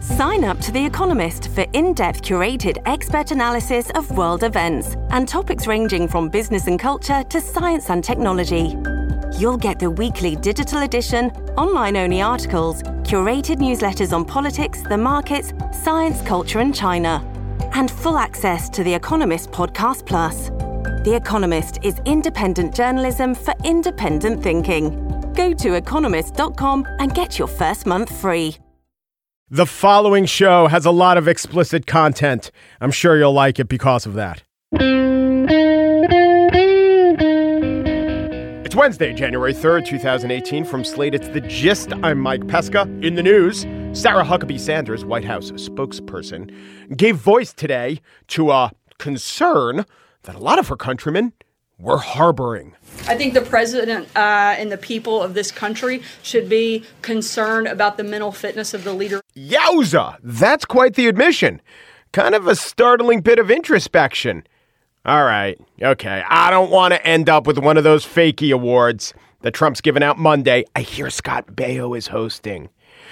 Sign up to The Economist for in-depth curated expert analysis of world events and topics ranging from business and culture to science and technology. You'll get the weekly digital edition, online-only articles, curated newsletters on politics, the markets, science, culture and China, and full access to The Economist Podcast Plus. The Economist is independent journalism for independent thinking. Go to economist.com and get your first month free. The following show has a lot of explicit content. I'm sure you'll like it because of that. It's Wednesday, January 3rd, 2018. From Slate, it's The Gist. I'm Mike Pesca. In the news, Sarah Huckabee Sanders, White House spokesperson, gave voice today to a concern that a lot of her countrymen were harboring. I think the president and the people of this country should be concerned about the mental fitness of the leader. Yowza! That's quite the admission. Kind of a startling bit of introspection. All right, okay. I don't want to end up with one of those fakey awards that Trump's giving out Monday. I hear Scott Baio is hosting.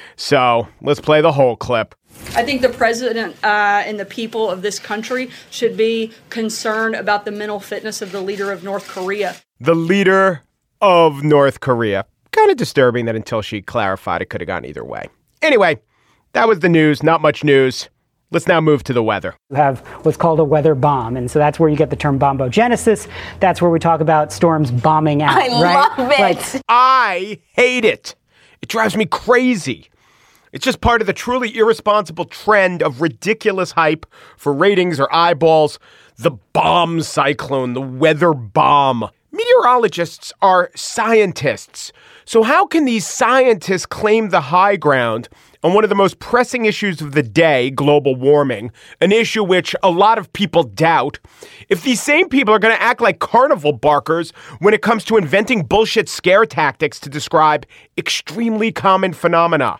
So let's play the whole clip. I think the president and the people of this country should be concerned about the mental fitness of the leader of North Korea. The leader of North Korea. Kind of disturbing that until she clarified it could have gone either way. Anyway, that was the news. Not much news. Let's now move to the weather. You have what's called a weather bomb. And so that's where you get the term bombogenesis. That's where we talk about storms bombing out. I love it. I hate it. It drives me crazy. It's just part of the truly irresponsible trend of ridiculous hype for ratings or eyeballs. The bomb cyclone, the weather bomb. Meteorologists are scientists. So how can these scientists claim the high ground on one of the most pressing issues of the day, global warming, an issue which a lot of people doubt, if these same people are going to act like carnival barkers when it comes to inventing bullshit scare tactics to describe extremely common phenomena?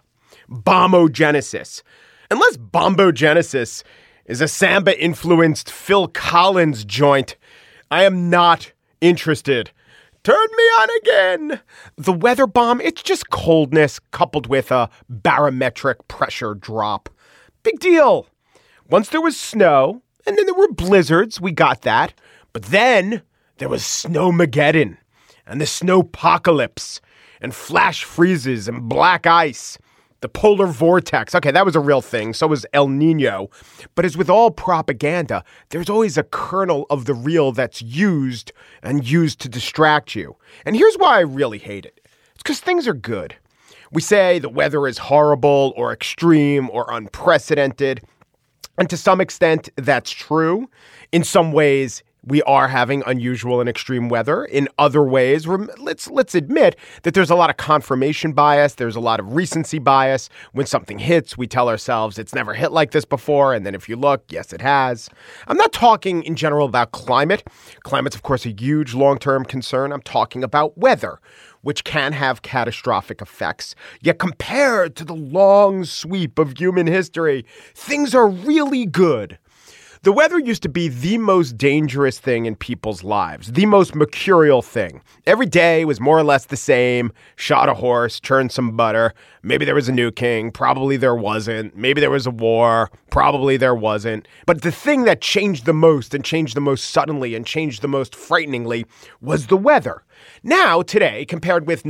Bombogenesis. Unless bombogenesis is a samba-influenced Phil Collins joint, I am not interested. Turn me on again. The weather bomb, it's just coldness coupled with a barometric pressure drop. Big deal. Once there was snow, and then there were blizzards, we got that. But then there was snowmageddon, and the snowpocalypse, and flash freezes, and black ice. The polar vortex. Okay, that was a real thing. So was El Nino. But as with all propaganda, there's always a kernel of the real that's used and used to distract you. And here's why I really hate it. It's because things are good. We say the weather is horrible or extreme or unprecedented. And to some extent, that's true. In some ways, we are having unusual and extreme weather. In other ways, let's admit that there's a lot of confirmation bias. There's a lot of recency bias. When something hits, we tell ourselves it's never hit like this before. And then if you look, yes, it has. I'm not talking in general about climate. Climate's, of course, a huge long-term concern. I'm talking about weather, which can have catastrophic effects. Yet compared to the long sweep of human history, things are really good. The weather used to be the most dangerous thing in people's lives, the most mercurial thing. Every day was more or less the same. Shot a horse, churned some butter. Maybe there was a new king. Probably there wasn't. Maybe there was a war. Probably there wasn't. But the thing that changed the most and changed the most suddenly and changed the most frighteningly was the weather. Now, today, compared with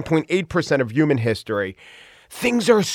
99.8% of human history, things are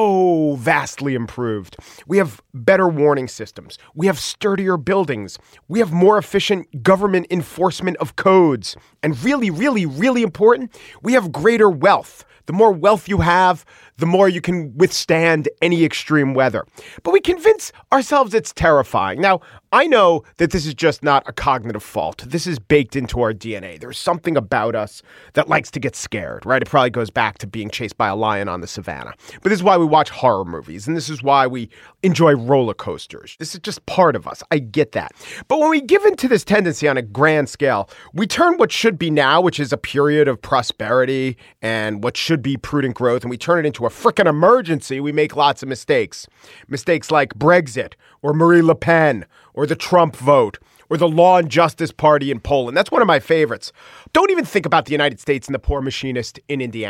so vastly improved. We have better warning systems. We have sturdier buildings. We have more efficient government enforcement of codes. And really, really, really important, we have greater wealth. The more wealth you have, the more you can withstand any extreme weather. But we convince ourselves it's terrifying. Now, I know that this is just not a cognitive fault. This is baked into our DNA. There's something about us that likes to get scared, right? It probably goes back to being chased by a lion on the savannah. But this is why we watch horror movies, and this is why we enjoy roller coasters. This is just part of us. I get that. But when we give into this tendency on a grand scale, we turn what should be now, which is a period of prosperity and what should be prudent growth, and we turn it into a frickin' emergency. We make lots of mistakes. Mistakes like Brexit or Marie Le Pen or the Trump vote or the Law and Justice Party in Poland. That's one of my favorites. Don't even think about the United States and the poor machinist in Indiana.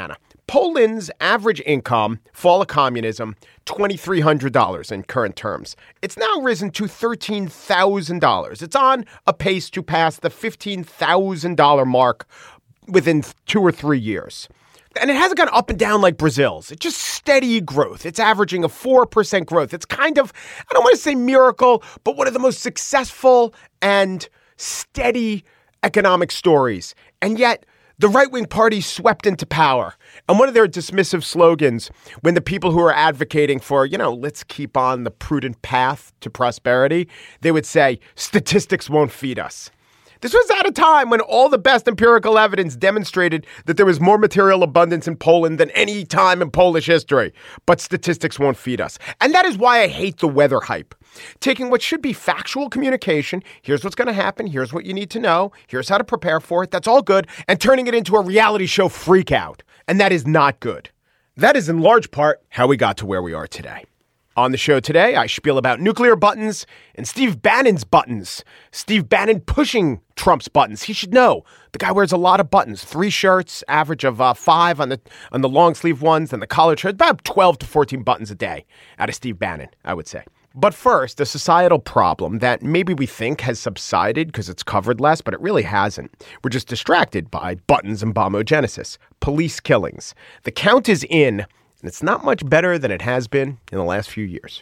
Poland's average income, fall of communism, $2,300 in current terms. It's now risen to $13,000. It's on a pace to pass the $15,000 mark within 2 or 3 years. And it hasn't gone up and down like Brazil's. It's just steady growth. It's averaging a 4% growth. It's kind of, I don't want to say miracle, but one of the most successful and steady economic stories. And yet, the right-wing party swept into power. And one of their dismissive slogans, when the people who are advocating for, let's keep on the prudent path to prosperity, they would say, statistics won't feed us. This was at a time when all the best empirical evidence demonstrated that there was more material abundance in Poland than any time in Polish history. But statistics won't feed us. And that is why I hate the weather hype. Taking what should be factual communication, here's what's going to happen, here's what you need to know, here's how to prepare for it, that's all good, and turning it into a reality show freak out. And that is not good. That is in large part how we got to where we are today. On the show today, I spiel about nuclear buttons and Steve Bannon's buttons. Steve Bannon pushing Trump's buttons. He should know. The guy wears a lot of buttons. 3 shirts, average of 5 on the long sleeve ones, and the collared shirts, about 12 to 14 buttons a day out of Steve Bannon, I would say. But first, a societal problem that maybe we think has subsided because it's covered less, but it really hasn't. We're just distracted by buttons and bombogenesis, police killings. The count is in, and it's not much better than it has been in the last few years.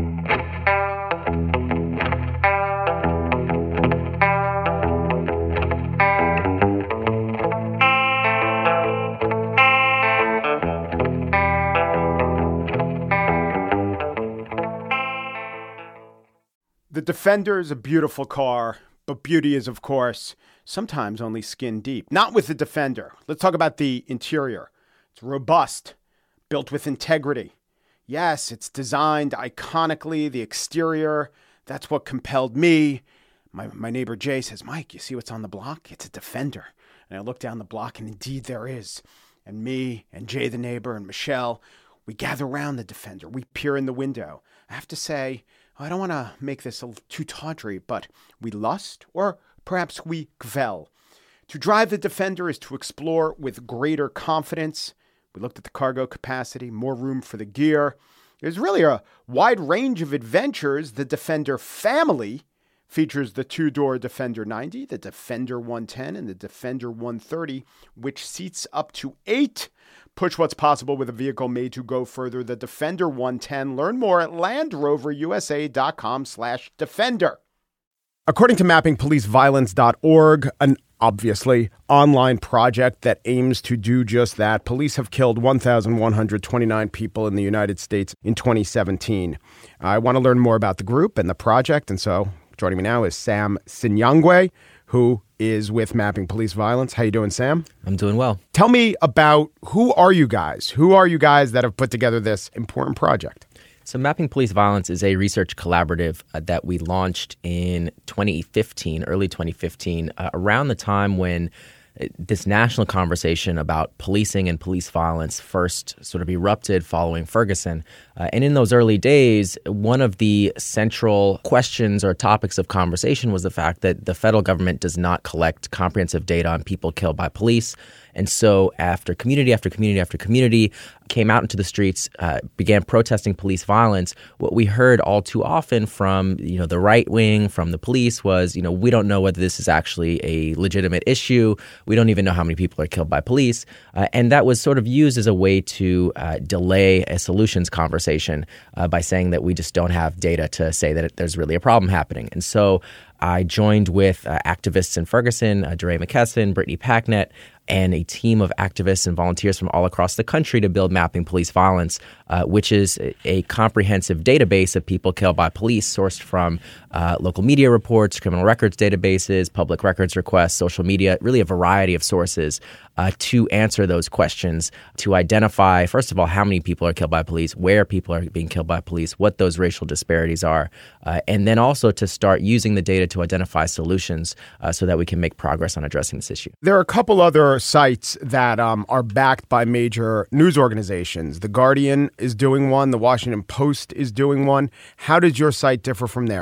The Defender is a beautiful car, but beauty is, of course, sometimes only skin deep. Not with the Defender. Let's talk about the interior. It's robust, built with integrity. Yes, it's designed iconically. The exterior, that's what compelled me. My neighbor Jay says, Mike, you see what's on the block? It's a Defender. And I look down the block, and indeed there is. And me and Jay the neighbor and Michelle, we gather around the Defender. We peer in the window. I have to say, I don't want to make this too tawdry, but we lust, or perhaps we gvel. To drive the Defender is to explore with greater confidence. We looked at the cargo capacity, more room for the gear. There's really a wide range of adventures. The Defender family features the 2-door Defender 90, the Defender 110, and the Defender 130, which seats up to 8. Push what's possible with a vehicle made to go further. The Defender 110. Learn more at LandRoverUSA.com/Defender. According to mappingpoliceviolence.org, an obviously online project that aims to do just that, police have killed 1,129 people in the United States in 2017. I want to learn more about the group and the project, and so joining me now is Sam Sinyangwe, who is with Mapping Police Violence. How you doing, Sam? I'm doing well. Tell me about who are you guys? Who are you guys that have put together this important project? So Mapping Police Violence is a research collaborative that we launched in 2015, early 2015, around the time when this national conversation about policing and police violence first sort of erupted following Ferguson. And in those early days, one of the central questions or topics of conversation was the fact that the federal government does not collect comprehensive data on people killed by police. And so after community after community after community came out into the streets, began protesting police violence, what we heard all too often from the right wing, from the police was, we don't know whether this is actually a legitimate issue. We don't even know how many people are killed by police. And that was sort of used as a way to delay a solutions conversation by saying that we just don't have data to say that there's really a problem happening. And so I joined with activists in Ferguson, DeRay McKesson, Brittany Packnett, and a team of activists and volunteers from all across the country to build Mapping Police Violence, which is a comprehensive database of people killed by police sourced from local media reports, criminal records databases, public records requests, social media, really a variety of sources to answer those questions, to identify, first of all, how many people are killed by police, where people are being killed by police, what those racial disparities are, and then also to start using the data to identify solutions so that we can make progress on addressing this issue. There are a couple other sites that are backed by major news organizations. The Guardian is doing one. The Washington Post is doing one. How does your site differ from theirs?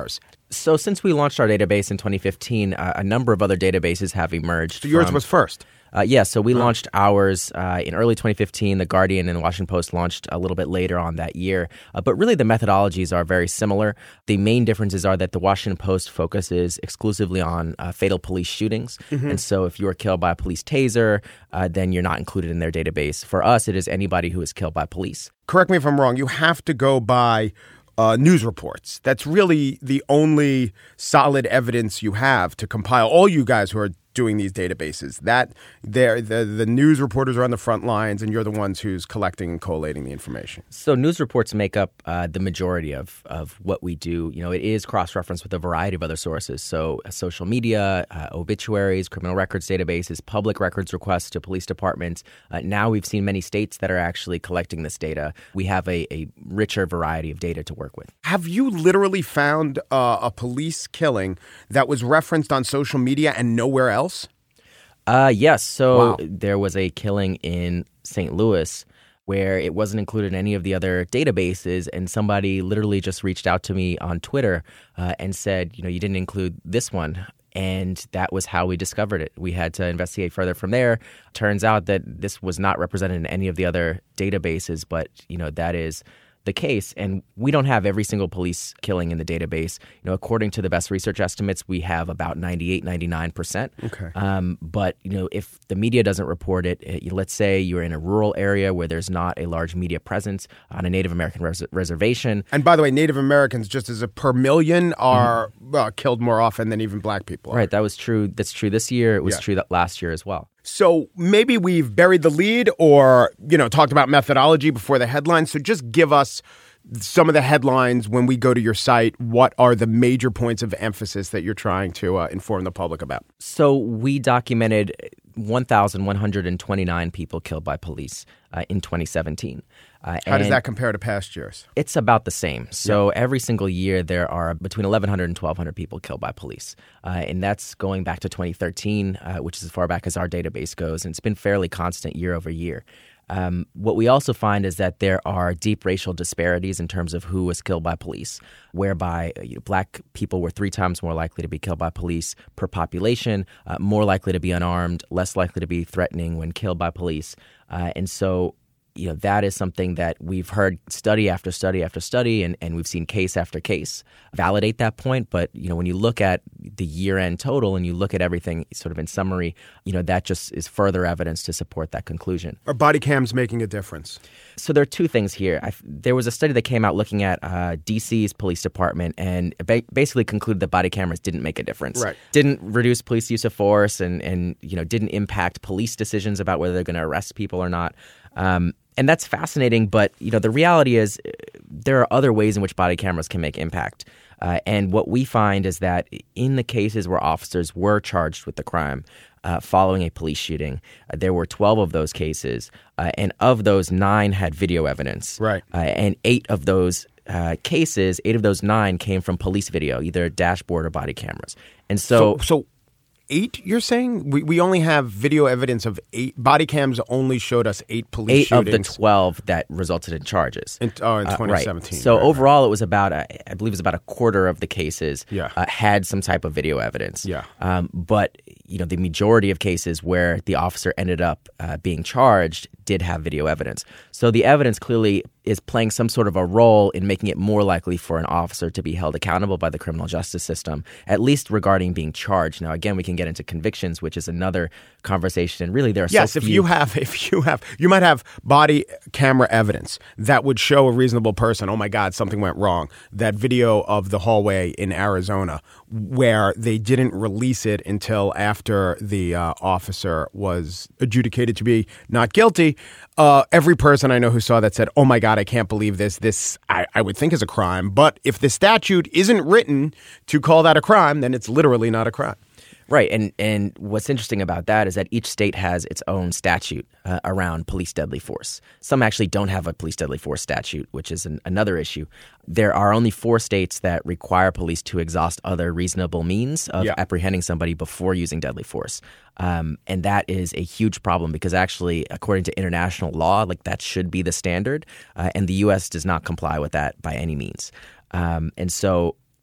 So since we launched our database in 2015, a number of other databases have emerged. So yours was first. So we launched ours in early 2015. The Guardian and the Washington Post launched a little bit later on that year. But really the methodologies are very similar. The main differences are that the Washington Post focuses exclusively on fatal police shootings. And so if you are killed by a police taser, then you're not included in their database. For us, it is anybody who is killed by police. Correct me if I'm wrong. You have to go by news reports. That's really the only solid evidence you have to compile. All you guys who are doing these databases, that the news reporters are on the front lines, and you're the ones who's collecting and collating the information. So news reports make up the majority of what we do. You know, it is cross-referenced with a variety of other sources. So social media, obituaries, criminal records databases, public records requests to police departments. Now we've seen many states that are actually collecting this data. We have a richer variety of data to work with. Have you literally found a police killing that was referenced on social media and nowhere else? Yes. So Wow. there was a killing in St. Louis where it wasn't included in any of the other databases, and somebody literally just reached out to me on Twitter and said, you know, you didn't include this one. And that was how we discovered it. We had to investigate further from there. Turns out that this was not represented in any of the other databases, but, you know, that is the case. And we don't have every single police killing in the database. You know, according to the best research estimates, we have about 98, 99%. Okay. But, you know, if the media doesn't report it, let's say you're in a rural area where there's not a large media presence on a Native American reservation. And by the way, Native Americans, just as a per million, are killed more often than even black people are. Right. That was true. That's true this year. It was true that last year as well. So maybe we've buried the lead or, you know, talked about methodology before the headlines. So just give us some of the headlines when we go to your site. What are the major points of emphasis that you're trying to inform the public about? So we documented 1,129 people killed by police in 2017. How does that compare to past years? It's about the same. So every single year there are between 1,100 and 1,200 people killed by police. And that's going back to 2013, which is as far back as our database goes. And it's been fairly constant year over year. What we also find is that there are deep racial disparities in terms of who was killed by police, whereby black people were 3 times more likely to be killed by police per population, more likely to be unarmed, less likely to be threatening when killed by police. And so, you know, that is something that we've heard study after study after study, and we've seen case after case validate that point. But, you know, when you look at the year-end total and you look at everything sort of in summary, you know, that just is further evidence to support that conclusion. Are body cams making a difference? So there are 2 things here. There was a study that came out looking at D.C.'s police department and basically concluded that body cameras didn't make a difference. Right. Didn't reduce police use of force and you know, didn't impact police decisions about whether they're going to arrest people or not. And that's fascinating, but you know, the reality is there are other ways in which body cameras can make impact. And what we find is that in the cases where officers were charged with the crime following a police shooting, there were 12 of those cases, and of those 9 had video evidence. Right. And 8 of those cases, 8 of those 9 came from police video, either dashboard or body cameras. And so 8, you're saying? We only have video evidence of 8. Body cams only showed us 8 police shootings. 8 of the 12 that resulted in charges. In 2017. Right. So overall, it was about, I believe it was about a quarter of the cases had some type of video evidence. Yeah. But, you know, the majority of cases where the officer ended up being charged did have video evidence. So the evidence clearly is playing some sort of a role in making it more likely for an officer to be held accountable by the criminal justice system, at least regarding being charged. Now, again, we can get into convictions, which is another conversation. And really, there are if you might have body camera evidence that would show a reasonable person, oh my God, something went wrong. That video of the hallway in Arizona where they didn't release it until after the officer was adjudicated to be not guilty. Every person I know who saw that said, oh my God, I can't believe this. This I would think is a crime. But if the statute isn't written to call that a crime, then it's literally not a crime. Right. And what's interesting about that is that each state has its own statute around police deadly force. Some actually don't have a police deadly force statute, which is another issue. There are only 4 states that require police to exhaust other reasonable means of apprehending somebody before using deadly force. And that is a huge problem because actually, according to international law, like that should be the standard. And the U.S. does not comply with that by any means. And so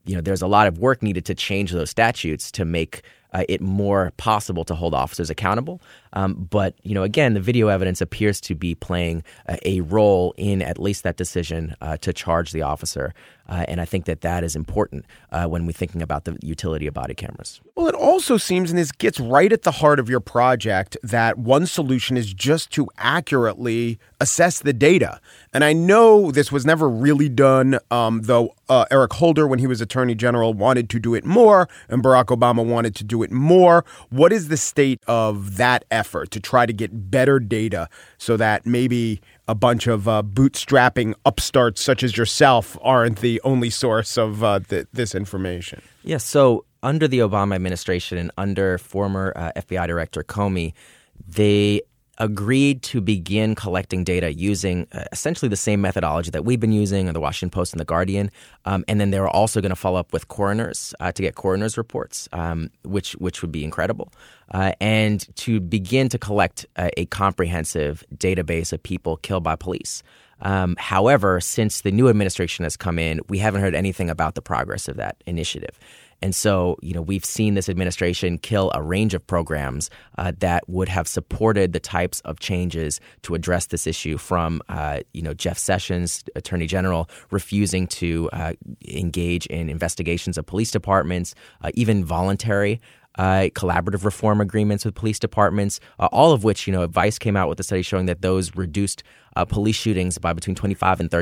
there's a lot of work needed to change those statutes to make it more possible to hold officers accountable. But, again, the video evidence appears to be playing a role in at least that decision to charge the officer. And I think that is important when we're thinking about the utility of body cameras. Well, it also seems, and this gets right at the heart of your project, that one solution is just to accurately assess the data. And I know this was never really done, though Eric Holder, when he was Attorney General, wanted to do it more, and Barack Obama wanted to do it more. What is the state of that effort to try to get better data so that maybe a bunch of bootstrapping upstarts such as yourself aren't the only source of this information? Yes. So under the Obama administration and under former FBI Director Comey, they agreed to begin collecting data using essentially the same methodology that we've been using, or the Washington Post and the Guardian. And then they were also going to follow up with coroners to get coroners' reports, which would be incredible, and to begin to collect a comprehensive database of people killed by police. However, since the new administration has come in, we haven't heard anything about the progress of that initiative. And so, we've seen this administration kill a range of programs that would have supported the types of changes to address this issue, from, Jeff Sessions, Attorney General, refusing to engage in investigations of police departments, even voluntary collaborative reform agreements with police departments, all of which, Vice came out with a study showing that those reduced police shootings by between 25 and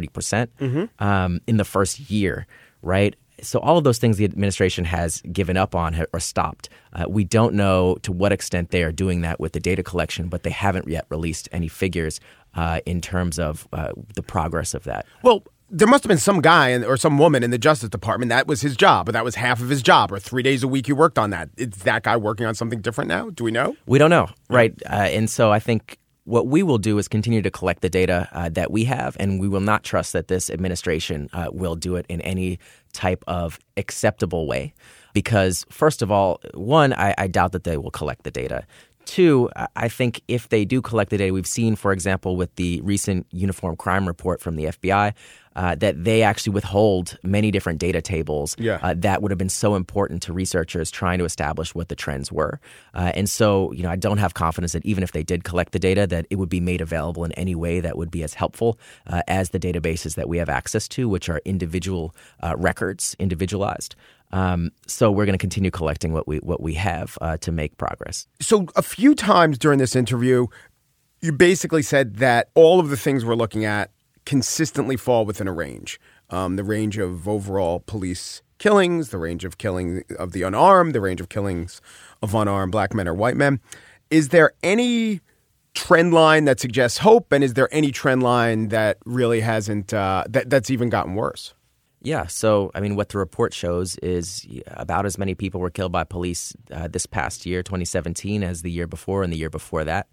30% in the first year, right? So all of those things the administration has given up on or stopped. We don't know to what extent they are doing that with the data collection, but they haven't yet released any figures in terms of the progress of that. Well, there must have been some guy or some woman in the Justice Department that was his job, or that was half of his job, or 3 days a week he worked on that. Is that guy working on something different now? Do we know? We don't know, right? And so I think what we will do is continue to collect the data that we have, and we will not trust that this administration will do it in any type of acceptable way. Because, first of all, one, I doubt that they will collect the data. Two, I think if they do collect the data, we've seen, for example, with the recent uniform crime report from the FBI, that they actually withhold many different data tables that would have been so important to researchers trying to establish what the trends were. And so, I don't have confidence that even if they did collect the data, that it would be made available in any way that would be as helpful as the databases that we have access to, which are individual records, individualized. So we're going to continue collecting what we have to make progress. So a few times during this interview, you basically said that all of the things we're looking at consistently fall within a range. The range of overall police killings, the range of killing of the unarmed, the range of killings of unarmed black men or white men. Is there any trend line that suggests hope? And is there any trend line that really hasn't, that's even gotten worse? Yeah. So, what the report shows is about as many people were killed by police this past year, 2017, as the year before and the year before that.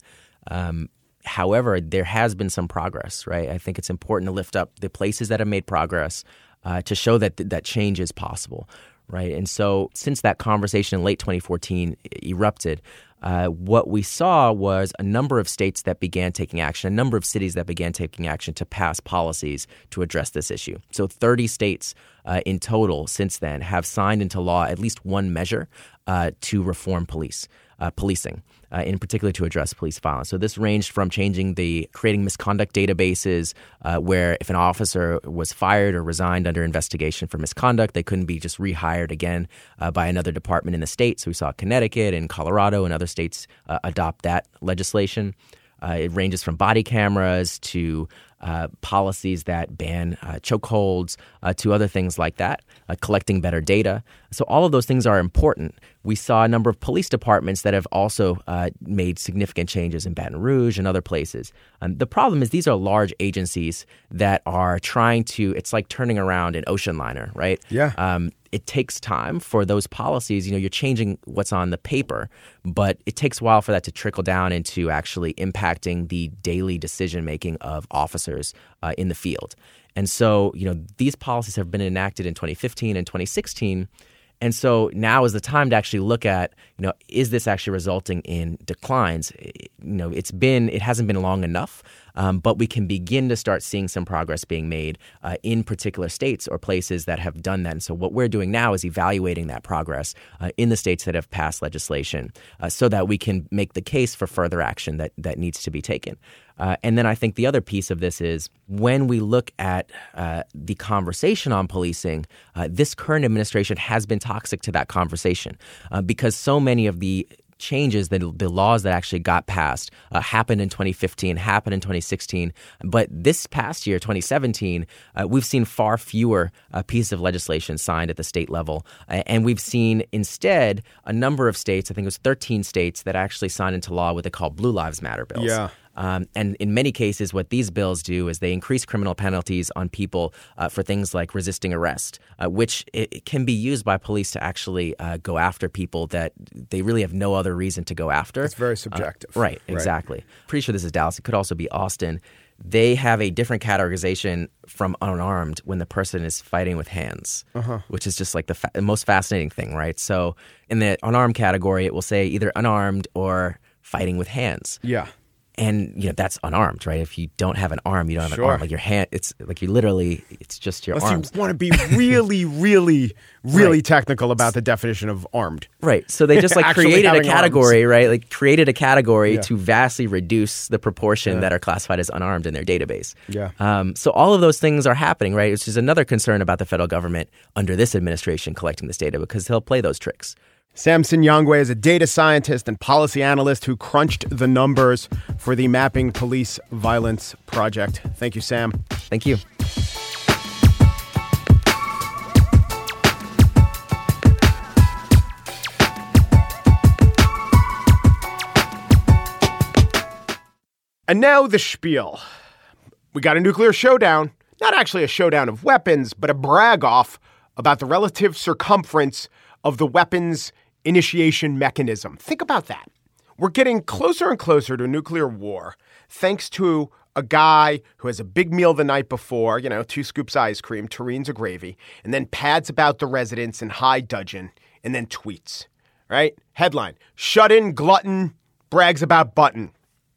However, there has been some progress, right? I think it's important to lift up the places that have made progress to show that change is possible, right? And so since that conversation in late 2014 erupted, what we saw was a number of states that began taking action, a number of cities that began taking action to pass policies to address this issue. So 30 states in total since then have signed into law at least one measure to reform policing, in particular to address police violence. So this ranged from creating misconduct databases where if an officer was fired or resigned under investigation for misconduct, they couldn't be just rehired again by another department in the state. So we saw Connecticut and Colorado and other states adopt that legislation. It ranges from body cameras to policies that ban chokeholds to other things like that, collecting better data. So all of those things are important. We saw a number of police departments that have also made significant changes in Baton Rouge and other places. The problem is these are large agencies that are trying to, it's like turning around an ocean liner, right? Yeah. It takes time for those policies. You're changing what's on the paper, but it takes a while for that to trickle down into actually impacting the daily decision-making of officers in the field. And so, these policies have been enacted in 2015 and 2016, And so now is the time to actually look at, is this actually resulting in declines? It hasn't been long enough, but we can begin to start seeing some progress being made in particular states or places that have done that. And so what we're doing now is evaluating that progress in the states that have passed legislation so that we can make the case for further action that needs to be taken. And then I think the other piece of this is when we look at the conversation on policing, this current administration has been toxic to that conversation because so many of the changes, the laws that actually got passed happened in 2015, happened in 2016. But this past year, 2017, we've seen far fewer pieces of legislation signed at the state level. And we've seen instead a number of states, I think it was 13 states, that actually signed into law what they call Blue Lives Matter bills. Yeah. And in many cases, what these bills do is they increase criminal penalties on people for things like resisting arrest, which it can be used by police to actually go after people that they really have no other reason to go after. It's very subjective. Right, exactly. Pretty sure this is Dallas. It could also be Austin. They have a different categorization from unarmed when the person is fighting with hands, which is just like the most fascinating thing, right? So in the unarmed category, it will say either unarmed or fighting with hands. Yeah. And, that's unarmed, right? If you don't have an arm, you don't have an arm. Like your hand, it's like it's just your arms. Unless you want to be really, really, really technical about the definition of armed. Right. So they just created a category, arms. right? Like created a category to vastly reduce the proportion that are classified as unarmed in their database. Yeah. So all of those things are happening, right? Which is another concern about the federal government under this administration collecting this data because they'll play those tricks. Samson Nyong'o is a data scientist and policy analyst who crunched the numbers for the Mapping Police Violence Project. Thank you, Sam. Thank you. And now the spiel. We got a nuclear showdown. Not actually a showdown of weapons, but a brag-off about the relative circumference of the weapons initiation mechanism. Think about that. We're getting closer and closer to a nuclear war thanks to a guy who has a big meal the night before, 2 scoops of ice cream, tureens of gravy, and then pads about the residence in high dudgeon, and then tweets, right? Headline, shut-in glutton brags about button.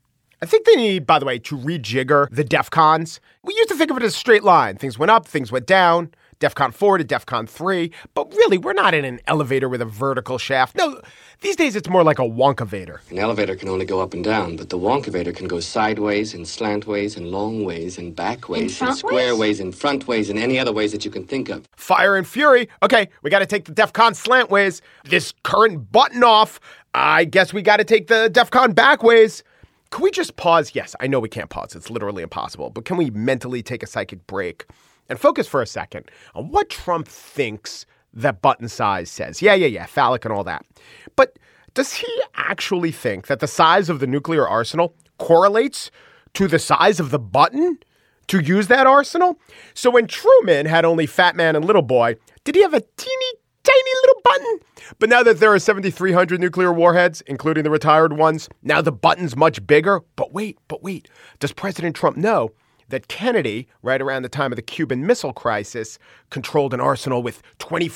I think they need, by the way, to rejigger the DEFCONs. We used to think of it as a straight line. Things went up, things went down. DEFCON 4 to DEFCON 3. But really, we're not in an elevator with a vertical shaft. No, these days it's more like a wonkavator. An elevator can only go up and down, but the wonkavator can go sideways and slantways and long ways and back ways and square ways and front ways and any other ways that you can think of. Fire and fury. Okay, we got to take the DEFCON slant ways. This current button off. I guess we got to take the DEFCON back ways. Can we just pause? Yes, I know we can't pause. It's literally impossible. But can we mentally take a psychic break and focus for a second on what Trump thinks that button size says? Yeah, phallic and all that. But does he actually think that the size of the nuclear arsenal correlates to the size of the button to use that arsenal? So when Truman had only Fat Man and Little Boy, did he have a teeny tiny little button? But now that there are 7,300 nuclear warheads, including the retired ones, now the button's much bigger. But wait. Does President Trump know that Kennedy, right around the time of the Cuban Missile Crisis, controlled an arsenal with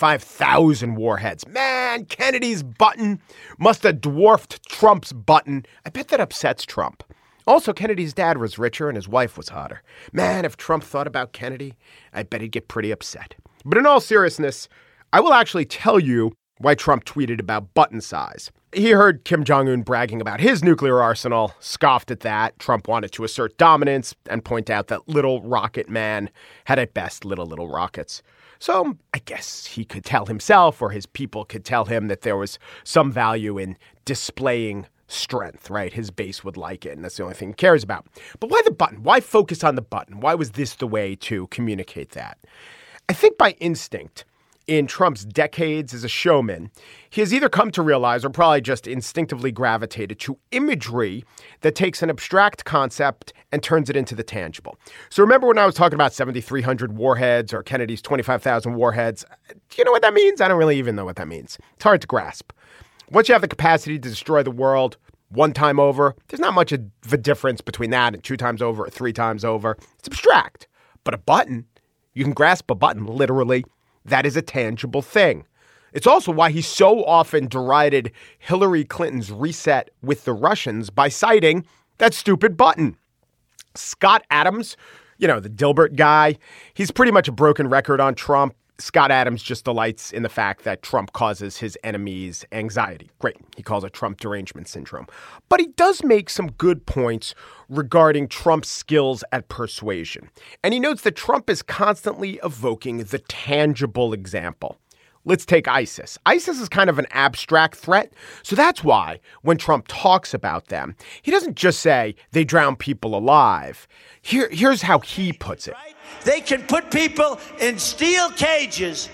25,000 warheads? Man, Kennedy's button must have dwarfed Trump's button. I bet that upsets Trump. Also, Kennedy's dad was richer and his wife was hotter. Man, if Trump thought about Kennedy, I bet he'd get pretty upset. But in all seriousness, I will actually tell you why Trump tweeted about button size. He heard Kim Jong-un bragging about his nuclear arsenal, scoffed at that. Trump wanted to assert dominance and point out that little rocket man had at best little rockets. So I guess he could tell himself or his people could tell him that there was some value in displaying strength, right? His base would like it, and that's the only thing he cares about. But why the button? Why focus on the button? Why was this the way to communicate that? I think by instinct, in Trump's decades as a showman, he has either come to realize or probably just instinctively gravitated to imagery that takes an abstract concept and turns it into the tangible. So remember when I was talking about 7,300 warheads or Kennedy's 25,000 warheads? Do you know what that means? I don't really even know what that means. It's hard to grasp. Once you have the capacity to destroy the world one time over, there's not much of a difference between that and 2 times over or 3 times over. It's abstract. But a button, you can grasp a button literally. That is a tangible thing. It's also why he so often derided Hillary Clinton's reset with the Russians by citing that stupid button. Scott Adams, the Dilbert guy, he's pretty much a broken record on Trump. Scott Adams just delights in the fact that Trump causes his enemies anxiety. Great. He calls it Trump derangement syndrome. But he does make some good points regarding Trump's skills at persuasion. And he notes that Trump is constantly evoking the tangible example. Let's take ISIS. ISIS is kind of an abstract threat. So that's why when Trump talks about them, he doesn't just say they drown people alive. Here's how he puts it. They can put people in steel cages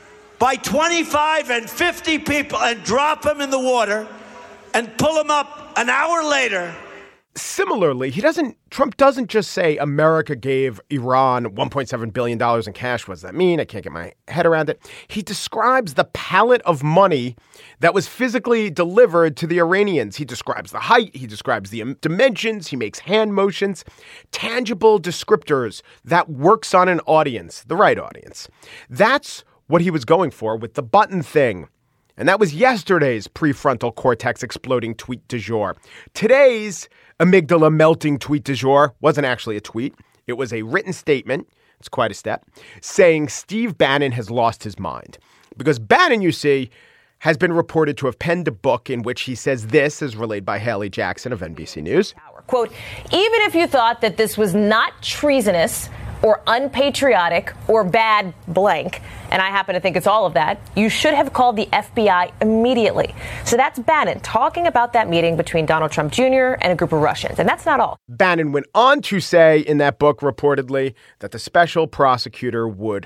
by 25 and 50 people and drop them in the water and pull them up an hour later. Similarly, Trump doesn't just say America gave Iran $1.7 billion in cash. What does that mean? I can't get my head around it. He describes the pallet of money that was physically delivered to the Iranians. He describes the height. He describes the dimensions. He makes hand motions, tangible descriptors that works on an audience, the right audience. That's what he was going for with the button thing. And that was yesterday's prefrontal cortex exploding tweet du jour. Today's amygdala melting tweet du jour wasn't actually a tweet. It was a written statement. It's quite a step, saying Steve Bannon has lost his mind. Because Bannon, you see, has been reported to have penned a book in which he says this, as relayed by Haley Jackson of NBC News. Quote, even if you thought that this was not treasonous or unpatriotic or bad blank, and I happen to think it's all of that, you should have called the FBI immediately. So that's Bannon talking about that meeting between Donald Trump Jr. and a group of Russians. And that's not all. Bannon went on to say in that book, reportedly, that the special prosecutor would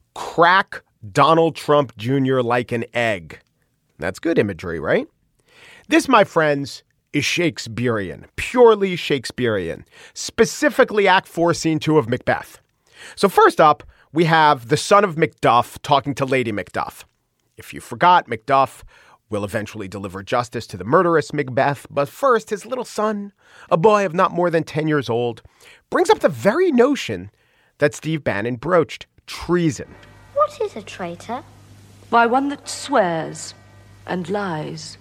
crack Donald Trump Jr. like an egg. That's good imagery, right? This, my friends, is Shakespearean, purely Shakespearean, specifically Act 4, Scene 2 of Macbeth. So first up, we have the son of Macduff talking to Lady Macduff. If you forgot, Macduff will eventually deliver justice to the murderous Macbeth, but first his little son, a boy of not more than 10 years old, brings up the very notion that Steve Bannon broached, treason. What is a traitor? Why, one that swears and lies.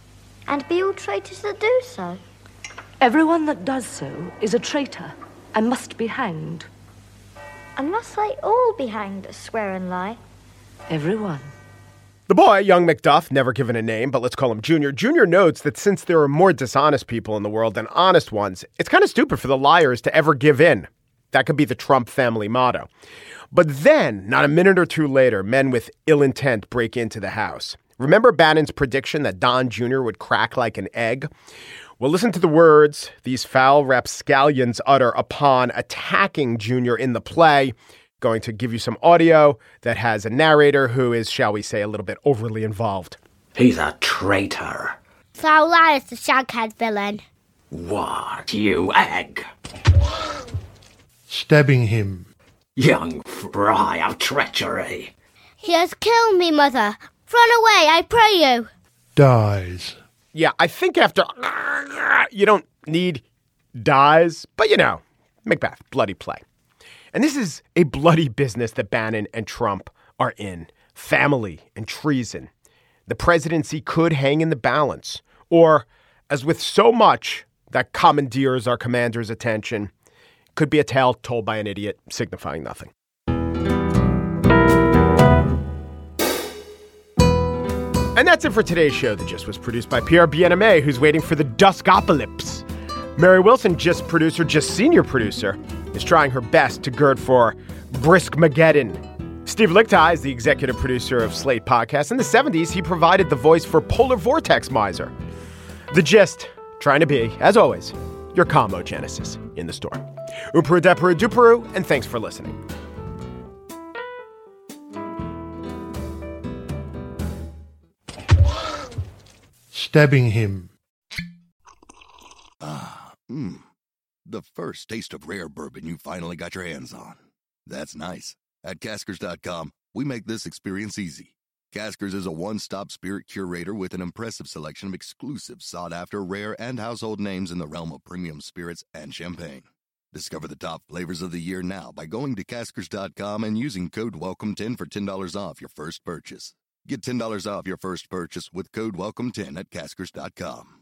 And be all traitors that do so? Everyone that does so is a traitor and must be hanged. And must they all be hanged that swear and lie? Everyone. The boy, young Macduff, never given a name, but let's call him Junior. Junior notes that since there are more dishonest people in the world than honest ones, it's kind of stupid for the liars to ever give in. That could be the Trump family motto. But then, not a minute or two later, men with ill intent break into the house. Remember Bannon's prediction that Don Jr. would crack like an egg? Well, listen to the words these foul rapscallions utter upon attacking Jr. in the play. Going to give you some audio that has a narrator who is, shall we say, a little bit overly involved. He's a traitor. Thou liest, the shaghead villain. What, you egg? Stabbing him. Young fry of treachery. He has killed me, mother. Run away, I pray you. Dies. Yeah, I think after you don't need dies, but Macbeth, bloody play. And this is a bloody business that Bannon and Trump are in. Family and treason. The presidency could hang in the balance. Or, as with so much that commandeers our commander's attention, could be a tale told by an idiot signifying nothing. And that's it for today's show. The Gist was produced by Pierre Bien-Aimé, who's waiting for the Duskopocalypse. Mary Wilson, Gist producer, Gist senior producer, is trying her best to gird for Briskmageddon. Steve Lickteig is the executive producer of Slate Podcasts. In the 70s, he provided the voice for Polar Vortex Miser. The Gist, trying to be, as always, your Calmo-genesis in the storm. Oomperu Deperu Duperu, and thanks for listening. Stabbing him. The first taste of rare bourbon you finally got your hands on. That's nice. At Caskers.com, we make this experience easy. Caskers is a one-stop spirit curator with an impressive selection of exclusive, sought-after, rare, and household names in the realm of premium spirits and champagne. Discover the top flavors of the year now by going to Caskers.com and using code WELCOME10 for $10 off your first purchase. Get $10 off your first purchase with code WELCOME10 at Caskers.com.